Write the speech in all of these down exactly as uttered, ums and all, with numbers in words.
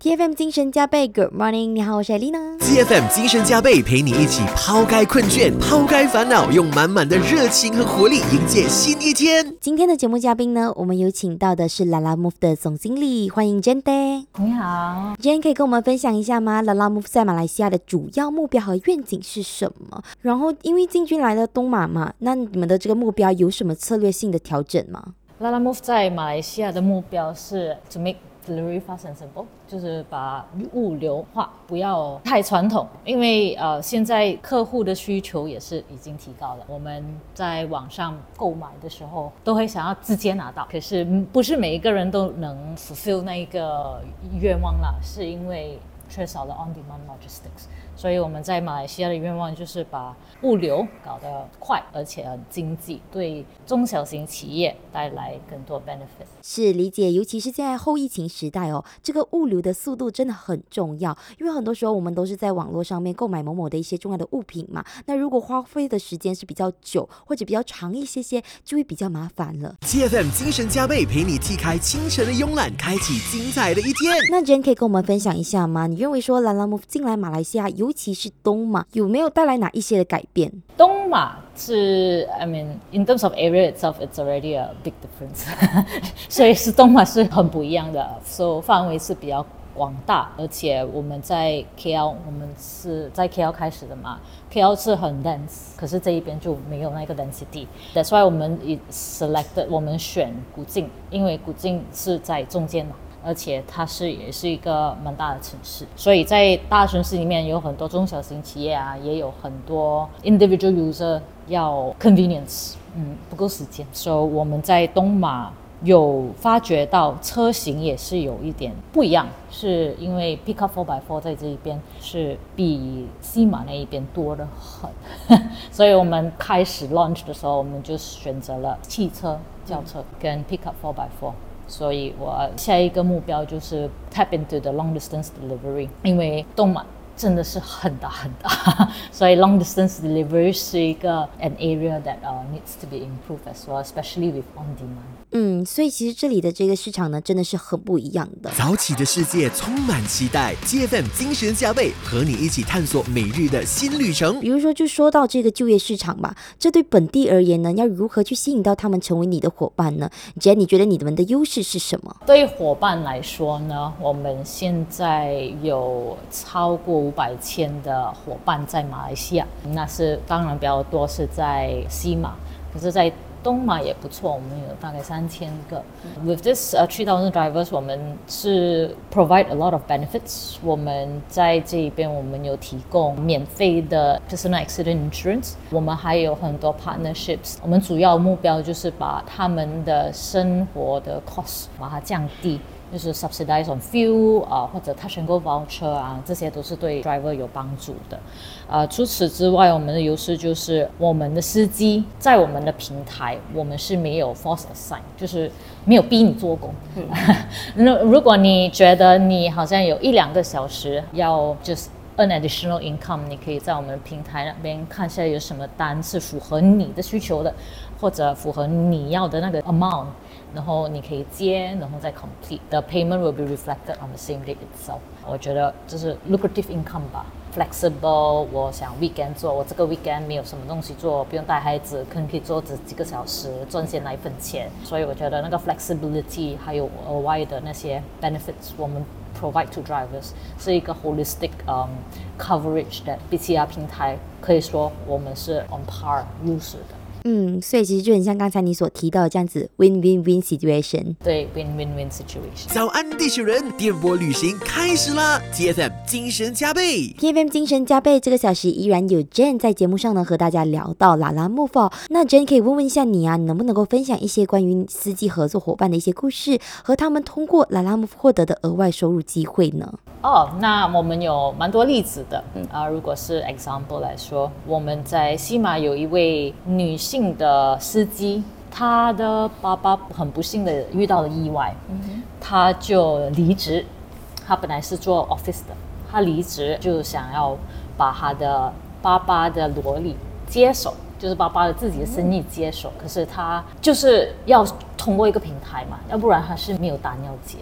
T F M 精神加倍 Good morning， 你好，我是艾丽娜。 T F M 精神加倍陪你一起抛开困倦，抛开烦恼，用满满的热情和活力迎接新一天。 今天的节目嘉宾呢，我们有请到的是 Lalamove 的总经理，欢迎 Jane。 你好 Jane 可以跟我们分享一下吗？ Lalamove 在马来西亚的主要目标和愿景是什么？然后因为进军来了东马嘛，那你们的这个目标有什么策略性的调整吗？ Lalamove 在马来西亚的目标是 to make delivery fast and simple， 就是把物流化，不要太传统，因为呃现在客户的需求也是已经提高了。我们在网上购买的时候都会想要直接拿到，可是不是每一个人都能 fulfill 那一个愿望啦，是因为缺少了 on-demand logistics。所以我们在马来西亚的愿望就是把物流搞得快而且很经济，对中小型企业带来更多 benefit。 是理解，尤其是在后疫情时代哦，这个物流的速度真的很重要，因为很多时候我们都是在网络上面购买某某的一些重要的物品嘛，那如果花费的时间是比较久或者比较长一些些，就会比较麻烦了。 T F M 精神加倍陪你踢开清晨的慵懒，开启精彩的一天。 那 Jane 可以跟我们分享一下吗？你认为说 Lalamove 进来马来西亚，尤其是东马，有没有带来哪一些的改变？ 东马是 I mean in terms of area itself it's already a big difference 所以是东马是很不一样的，所以范围是比较广大，而且我们在 K L 我们是在 K L 开始的嘛， K L 是很 dense， 可是这一边就没有那个 density， that's why 我们 selected 我们选古晋，因为古晋是在中间嘛，而且它是也是一个蛮大的城市，所以在大城市里面有很多中小型企业啊，也有很多 individual user 要 convenience， 嗯，不够时间，所以我们在东马有发觉到车型也是有一点不一样，是因为 Pickup 四 by 四 在这一边是比西马那一边多得很所以我们开始 launch 的时候，我们就选择了汽车、轿车跟 Pickup 四 by 四。所以我下一个目标就是 tap into the long distance delivery， 因为东马真的是很大很大所以 long distance delivery 是一个 an area that、uh, needs to be improved as well, especially with on demand。 嗯，所以其实这里的这个市场呢，真的是很不一样的。 早起的世界充满期待， T F M 精神加倍和你一起探索每日的新旅程。 比如说就说到这个就业市场吧，这对本地而言呢，要如何去吸引到他们成为你的伙伴呢？ Jane 你觉得你们的优势是什么？ 对伙伴来说呢，我们现在有超过五百千的伙伴在马来西亚，那是当然比较多是在西马，可是在东马也不错，我们有大概三千个。With this、uh, three thousand drivers， 我们是 provide a lot of benefits。我们在这一边，我们有提供免费的 personal accident insurance， 我们还有很多 partnerships。我们主要目标就是把他们的生活的 cost 把它降低。就是 subsidize on fuel 啊、呃，或者 touch and go voucher 啊，这些都是对 driver 有帮助的。呃，除此之外，我们的优势就是我们的司机在我们的平台，我们是没有 force assign， 就是没有逼你做工。嗯、如果你觉得你好像有一两个小时要就是 earn additional income， 你可以在我们的平台那边看一下有什么单是符合你的需求的，或者符合你要的那个 amount。然后你可以接，然后再 complete。The payment will be reflected on the same day itself。我觉得这是 lucrative income 吧 ，flexible。我想 weekend 做，我这个 weekend 没有什么东西做，不用带孩子，可能可以做这几个小时，赚些那一份钱。所以我觉得那个 flexibility 还有额外的那些 benefits， 我们 provide to drivers 是一个 holistic、um, coverage 的 B T R 平台，可以说我们是 on par 优势的。 嗯，所以其实就很像刚才你所提到的这样子 win-win-win situation。 对 win-win-win situation。 早安地球人，第二波旅行开始啦！ T F M 精神加倍 T F M 精神加倍，这个小时依然有 Jane 在节目上呢和大家聊到 Lalamove、哦、那 Jane 可以问问一下你啊，你能不能够分享一些关于司机合作伙伴的一些故事，和他们通过 Lalamove 获得的额外收入机会呢？ 哦，那我们有蛮多例子的。嗯啊，如果是 example 来说，我们在西马有一位女性的司机，她的爸爸很不幸的遇到了意外，嗯、她就离职。她本来是做 office 的，她离职就想要把她的爸爸的萝莉接手，就是爸爸的自己的生意接手。嗯、可是她就是要通过一个平台嘛，要不然她是没有单要接的。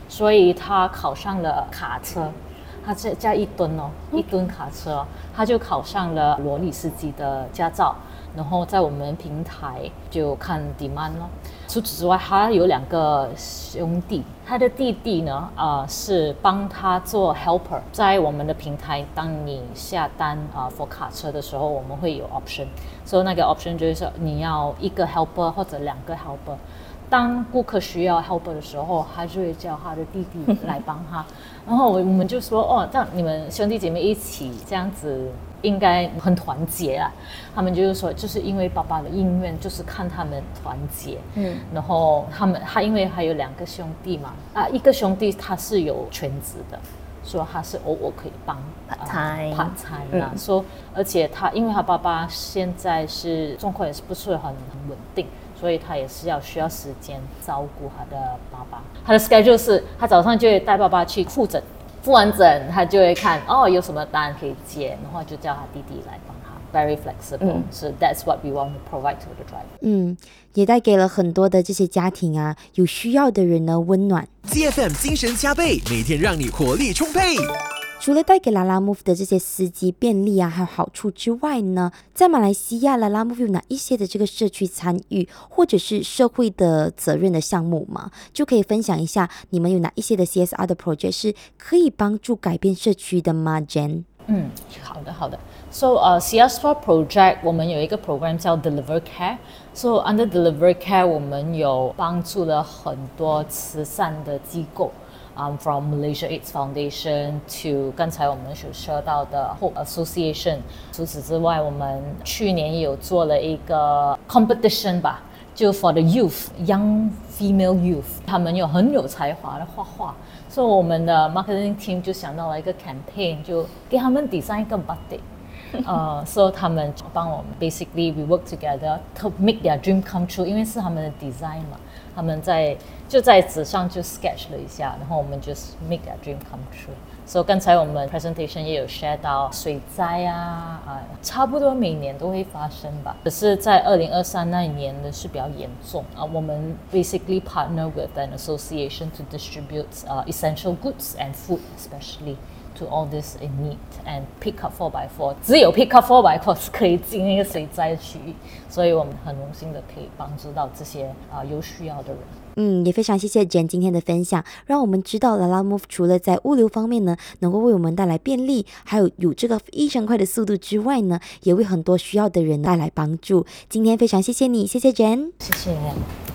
所以他考上了卡车，他加加一吨哦，一吨卡车、哦，他就考上了罗里司机的驾照。然后在我们平台就看 demand 咯。除此之外，他有两个兄弟，他的弟弟呢，呃，是帮他做 helper。在我们的平台，当你下单啊、呃、for 卡车的时候，我们会有 option， 所以那个 option 就是说你要一个 helper 或者两个 helper。当顾客需要 helper 的时候，他就会叫他的弟弟来帮他。然后我们就说，哦，这样你们兄弟姐妹一起这样子。应该很团结啊，他们就是说，就是因为爸爸的意愿，就是看他们团结，嗯，然后他们他因为还有两个兄弟嘛，啊，一个兄弟他是有全职的，说他是偶尔可以帮 part time part time 啊，说、嗯、而且他因为他爸爸现在是状况也是不是很很稳定，所以他也是要需要时间照顾他的爸爸。他的 schedule 是，他早上就会带爸爸去复诊。复完诊，他就会看哦，有什么单可以接，然后就叫他弟弟来帮他 ，very flexible、嗯。So that's what we want to provide to the driver。 嗯，也带给了很多的这些家庭啊，有需要的人呢温暖。 G F M 精神加倍，每天让你活力充沛。 除了带给 Lalamove 的这些司机便利啊，还有好处之外呢，在马来西亚 Lalamove 有哪一些的这个社区参与或者是社会的责任的项目吗？就可以分享一下你们有哪一些的 C S R 的 project 是可以帮助改变社区的吗 Jen？ 嗯，好的好的。So 呃、uh, C S R project 我们有一个 program 叫 Deliver Care。So under Deliver Care 我们有帮助了很多慈善的机构。Um, from Malaysia AIDS Foundation to 刚才我们所说到的 Hope Association。除此之外，我们去年也有做了一个 competition 吧，就 for the youth, young female youth， 他们有很有才华的画画，所以我们的 marketing team 就想到了一个 campaign， 就给他们 design 一个 batik。呃，所以他们帮我们 ，basically we work together to make their dream come true， 因为是他们的 design 嘛，他们在就在纸上就 sketch 了一下，然后我们就 make their dream come true。所以刚才我们 presentation 也有 share 到水灾啊，啊、呃，差不多每年都会发生吧，可是在二零二三那一年呢是比较严重啊、呃。我们 basically partner with an association to distribute、uh, essential goods and food especially。to all this in need and pick up four by four， 只有 pick up four by four 是可以进那个水灾区域，所以我们很荣幸的可以帮助到这些啊、呃、有需要的人。 嗯，也非常谢谢 Jen 今天的分享，让我们知道 Lalamove 除了在物流方面呢，能够为我们带来便利，还有有这个非常快的速度之外呢，也为很多需要的人带来帮助。今天非常谢谢你，谢谢 Jen， 谢谢。